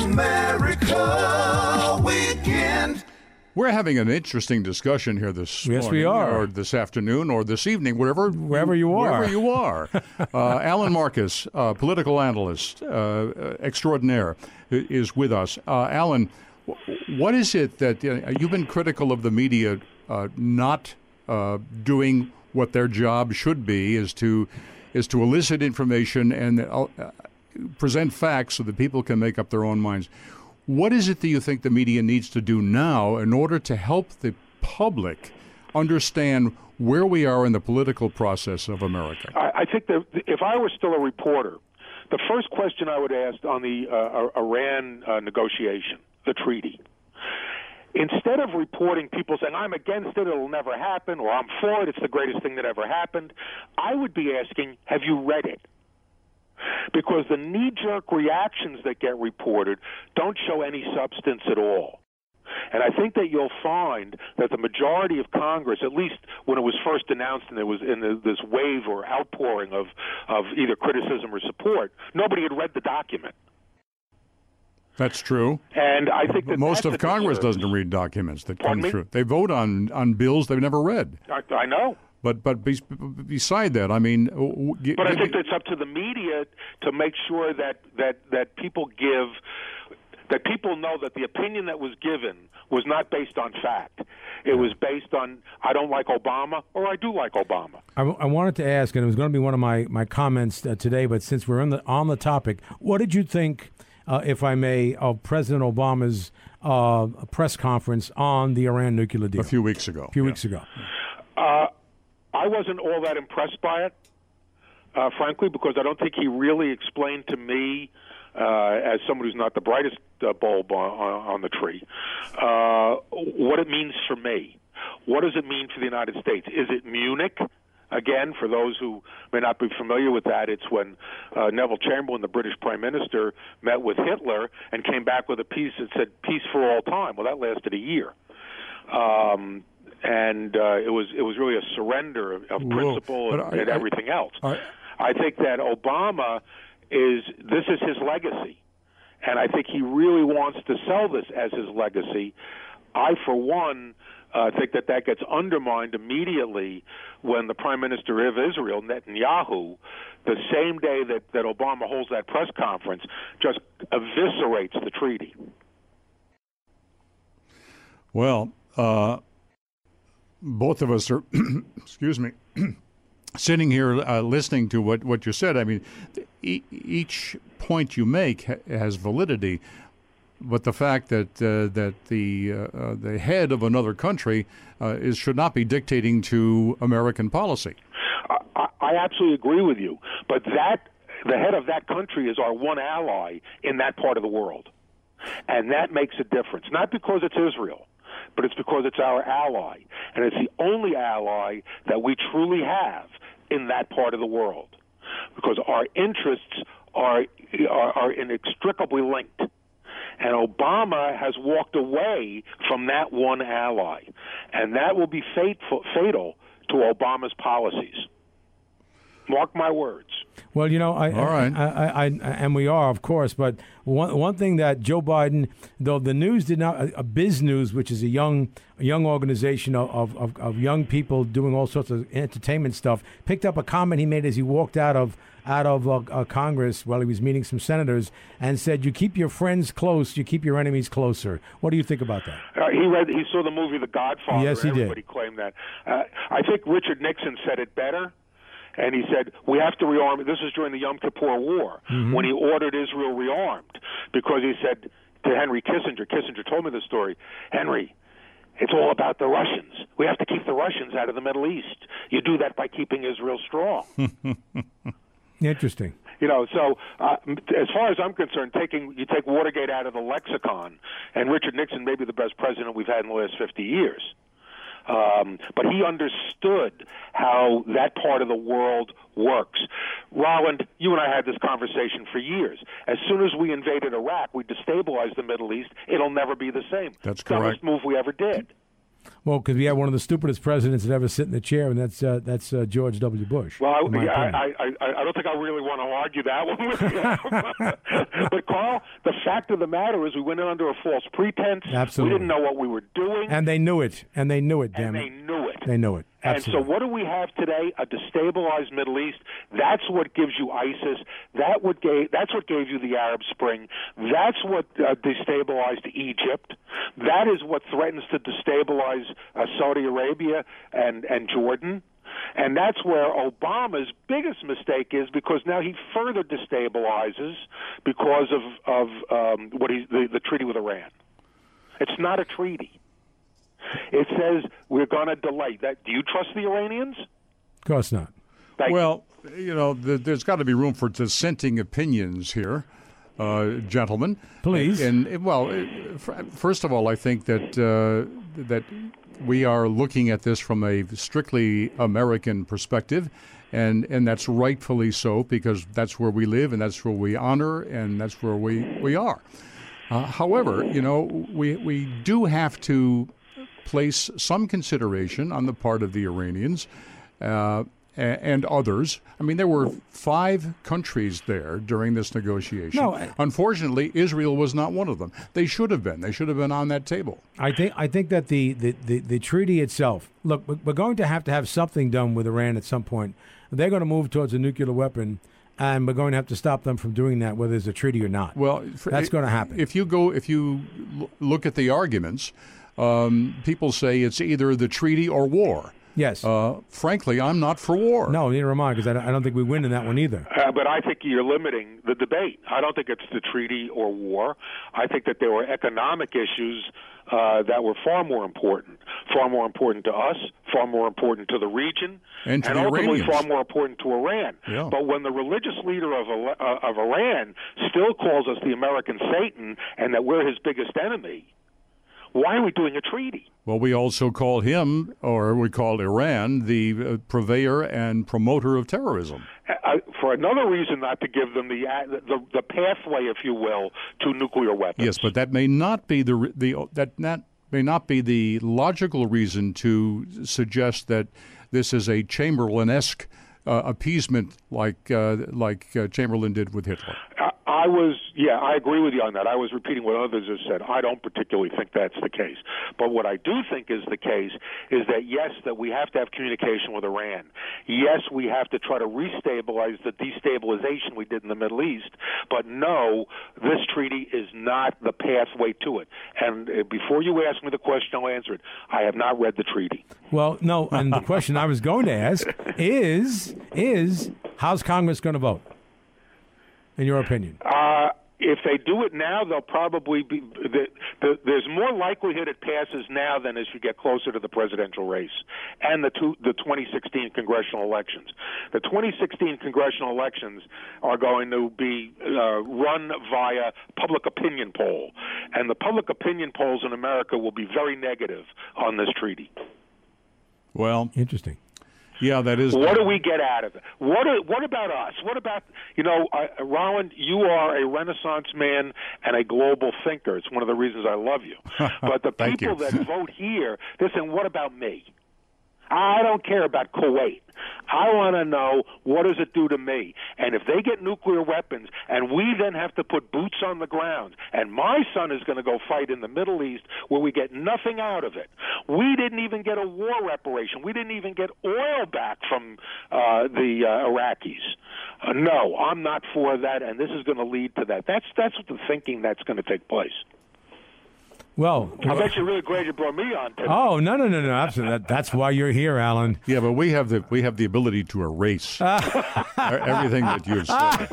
America Weekend. We're having an interesting discussion here this morning, we are. or this afternoon, or this evening, wherever you are. Wherever you are. Alan Marcus, political analyst extraordinaire, is with us. Alan, what is it that you've been critical of the media not doing what their job should be, is to elicit information and present facts so that people can make up their own minds. What is it that you think the media needs to do now in order to help the public understand where we are in the political process of America? I think that if I were still a reporter, the first question I would ask on the Iran negotiation, the treaty, instead of reporting people saying, I'm against it, it'll never happen, or I'm for it, it's the greatest thing that ever happened, I would be asking, have you read it? Because the knee-jerk reactions that get reported don't show any substance at all. And I think that you'll find that the majority of Congress, at least when it was first announced and there was this wave or outpouring of either criticism or support, nobody had read the document. That's true. And I think that most of Congress doesn't read documents that come through. They vote on bills they've never read. I know. But beside that, I mean... But I think it's up to the media to make sure that people that people know that the opinion that was given was not based on fact. It was based on, I don't like Obama, or I do like Obama. I wanted to ask, and it was going to be one of my comments today, but since we're on the topic, what did you think, if I may, of President Obama's press conference on the Iran nuclear deal? A few weeks ago. I wasn't all that impressed by it, frankly, because I don't think he really explained to me, as someone who's not the brightest bulb on the tree, what it means for me. What does it mean for the United States? Is it Munich? Again, for those who may not be familiar with that, it's when Neville Chamberlain, the British Prime Minister, met with Hitler and came back with a piece that said peace for all time. Well, that lasted a year. And it was really a surrender of principle and everything else. I think that Obama this is his legacy, and I think he really wants to sell this as his legacy. I, for one, think that gets undermined immediately when the Prime Minister of Israel, Netanyahu, the same day that Obama holds that press conference, just eviscerates the treaty. Well, both of us are, excuse me, sitting here listening to what you said. I mean, each point you make has validity, but the fact that the head of another country should not be dictating to American policy. I absolutely agree with you, but the head of that country is our one ally in that part of the world, and that makes a difference. Not because it's Israel, but it's because it's our ally, and it's the only ally that we truly have in that part of the world, because our interests are inextricably linked. And Obama has walked away from that one ally, and that will be fatal to Obama's policies. Mark my words. Well, all right. And we are, of course. But one thing that Joe Biden, though the news did not, Biz News, which is a young organization of young people doing all sorts of entertainment stuff, picked up a comment he made as he walked out of Congress while he was meeting some senators, and said, "You keep your friends close, you keep your enemies closer." What do you think about that? He saw the movie The Godfather. Yes, he did. Everybody claimed that. I think Richard Nixon said it better. And he said, we have to rearm. This is during the Yom Kippur War, when he ordered Israel rearmed, because he said to Henry Kissinger told me the story, Henry, it's all about the Russians. We have to keep the Russians out of the Middle East. You do that by keeping Israel strong. Interesting. So as far as I'm concerned, you take Watergate out of the lexicon, and Richard Nixon may be the best president we've had in the last 50 years. But he understood how that part of the world works. Roland, you and I had this conversation for years. As soon as we invaded Iraq, we destabilized the Middle East. It'll never be the same. That's correct. Dumbest move we ever did. Well, because we have one of the stupidest presidents that ever sit in the chair, and that's George W. Bush. Well, I opinion. don't think I really want to argue that one with you. But, Carl, the fact of the matter is we went in under a false pretense. Absolutely. We didn't know what we were doing. And they knew it. Damn it. They knew it. They knew it. And Absolutely. so what do we have today? A destabilized Middle East. That's what gives you ISIS. That's what gave you the Arab Spring. That's what destabilized Egypt. That is what threatens to destabilize Saudi Arabia and Jordan. And that's where Obama's biggest mistake is, because now he further destabilizes because of the treaty with Iran. It's not a treaty. It says we're going to delay that. Do you trust the Iranians? Of course not. Well, there's got to be room for dissenting opinions here, gentlemen. Please. First of all, I think that we are looking at this from a strictly American perspective, and that's rightfully so, because that's where we live and that's where we honor and that's where we are. However, we do have to place some consideration on the part of the Iranians and others. I mean, there were 5 countries there during this negotiation. No, unfortunately, Israel was not one of them. They should have been. They should have been on that table. I think that the treaty itself. Look, we're going to have something done with Iran at some point. They're going to move towards a nuclear weapon, and we're going to have to stop them from doing that, whether there's a treaty or not. Well, that's going to happen. If you look at the arguments, people say it's either the treaty or war. Yes. Frankly, I'm not for war. No, neither am I, because I don't think we win in that one either. But I think you're limiting the debate. I don't think it's the treaty or war. I think that there were economic issues that were far more important to us, far more important to the region, and ultimately Iranians. far more important to Iran. Yeah. But when the religious leader of Iran still calls us the American Satan and that we're his biggest enemy, why are we doing a treaty? Well, we also call him, or we call Iran, the purveyor and promoter of terrorism. For another reason not to give them the pathway, if you will, to nuclear weapons. Yes, but that may not be that may not be the logical reason to suggest that this is a Chamberlain-esque appeasement like Chamberlain did with Hitler. I agree with you on that. I was repeating what others have said. I don't particularly think that's the case. But what I do think is the case is that, yes, that we have to have communication with Iran. Yes, we have to try to restabilize the destabilization we did in the Middle East. But no, this treaty is not the pathway to it. And before you ask me the question, I'll answer it. I have not read the treaty. Well, no, and the question I was going to ask is how's Congress going to vote, in your opinion? If they do it now, they'll probably be. There's more likelihood it passes now than as you get closer to the presidential race and the 2016 congressional elections. The 2016 congressional elections are going to be run via public opinion poll, and the public opinion polls in America will be very negative on this treaty. Well, interesting. Yeah, that is. What do we get out of it? What about us? What about, Roland, you are a Renaissance man and a global thinker. It's one of the reasons I love you. But the people that vote here, they're saying, what about me? I don't care about Kuwait. I want to know, what does it do to me? And if they get nuclear weapons and we then have to put boots on the ground and my son is going to go fight in the Middle East where we get nothing out of it. We didn't even get a war reparation. We didn't even get oil back from the Iraqis. No, I'm not for that, and this is going to lead to that. That's what the thinking that's going to take place. Well, I'm actually really glad you brought me on today. Oh, no, absolutely. That's why you're here, Alan. Yeah, but we have the ability to erase everything that you've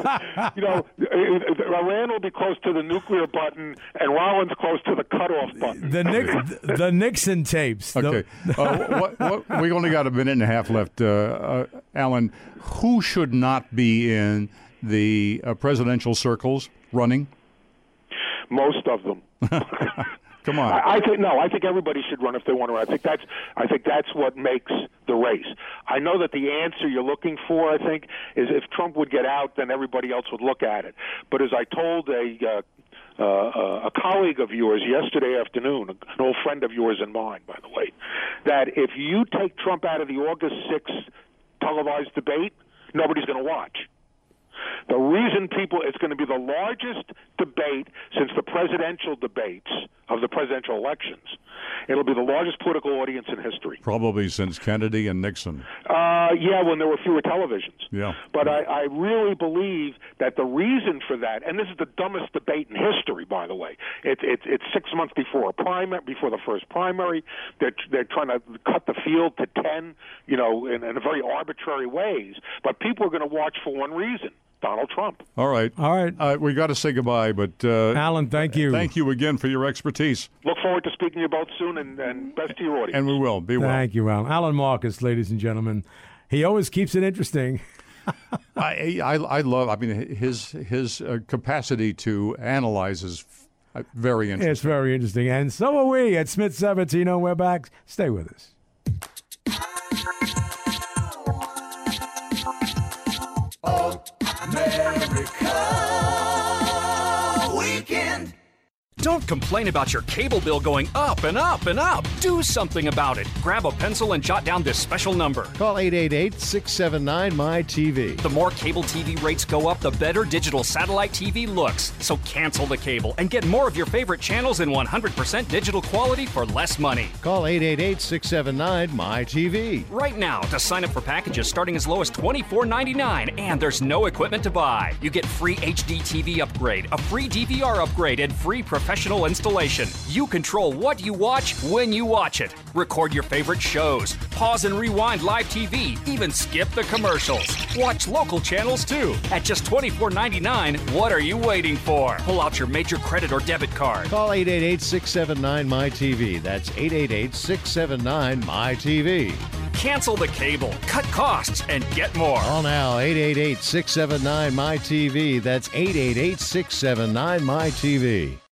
said. Iran will be close to the nuclear button, and Rollins close to the cutoff button. The Nixon tapes. Okay. We only got a minute and a half left. Alan, who should not be in the presidential circles running? Most of them. Come on. I think everybody should run if they want to run. I think that's what makes the race. I know that the answer you're looking for, I think, is if Trump would get out, then everybody else would look at it. But as I told a a colleague of yours yesterday afternoon, an old friend of yours and mine, by the way, that if you take Trump out of the August 6th televised debate, nobody's going to watch. The reason it's going to be the largest debate since the presidential debates of the presidential elections. It'll be the largest political audience in history. Probably since Kennedy and Nixon. Yeah, when there were fewer televisions. Yeah. But I really believe that the reason for that, and this is the dumbest debate in history, by the way. It's 6 months before before the first primary. They're trying to cut the field to 10, in very arbitrary ways. But people are going to watch for one reason: Donald Trump. All right. We got to say goodbye, but Alan, thank you. Thank you again for your expertise. Look forward to speaking to you both soon, and best to your audience. And we will. Be well. Thank you, Alan. Alan Marcus, ladies and gentlemen. He always keeps it interesting. I love. I mean, his capacity to analyze is very interesting. It's very interesting, and so are we at Smith Sabatino. We're back. Stay with us. America Weekend. Don't complain about your cable bill going up and up and up. Do something about it. Grab a pencil and jot down this special number. Call 888-679-MY-TV. The more cable TV rates go up, the better digital satellite TV looks. So cancel the cable and get more of your favorite channels in 100% digital quality for less money. Call 888-679-MY-TV. Right now, to sign up for packages starting as low as $24.99, and there's no equipment to buy. You get free HD TV upgrade, a free DVR upgrade, and free professional installation. You control what you watch when you watch it. Record your favorite shows, pause and rewind live TV, even skip the commercials. Watch local channels too. At just $24.99, what are you waiting for? Pull out your major credit or debit card. Call 888-679-MY-TV. That's 888-679-MY-TV. Cancel the cable, cut costs, and get more. Call now, 888-679-MY-TV. That's 888-679-MY-TV.